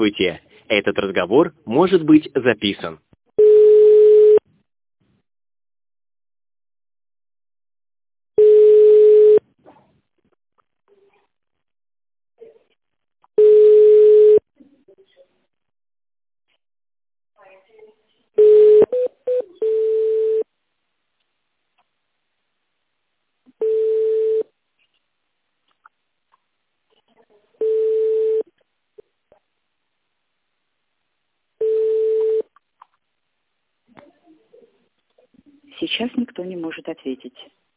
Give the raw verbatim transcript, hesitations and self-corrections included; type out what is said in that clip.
Здравствуйте. Этот разговор может быть записан. Сейчас никто не может ответить.